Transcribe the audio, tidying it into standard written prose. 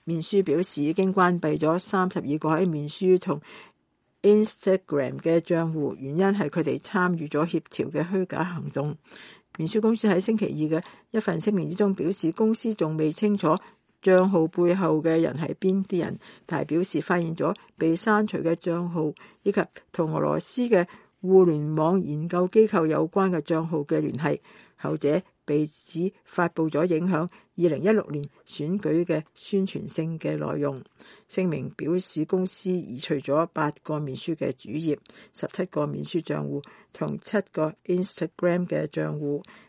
面書表示已經關閉咗32個喺面書同 Instagram 嘅賬戶，原因係佢哋參與咗協調嘅虛假行動。面書公司喺星期二嘅一份聲明之中表示，公司仲未清楚賬號背後嘅人係邊啲人，但係表示發現咗被刪除嘅賬號以及同俄羅斯嘅互聯網研究機構有關嘅賬號嘅聯繫，後者被指發布咗影響2016年選舉嘅宣傳性嘅內容。聲明表示，公司移除咗8個面書嘅主頁、17個面書賬戶同7個 Instagram 嘅賬戶，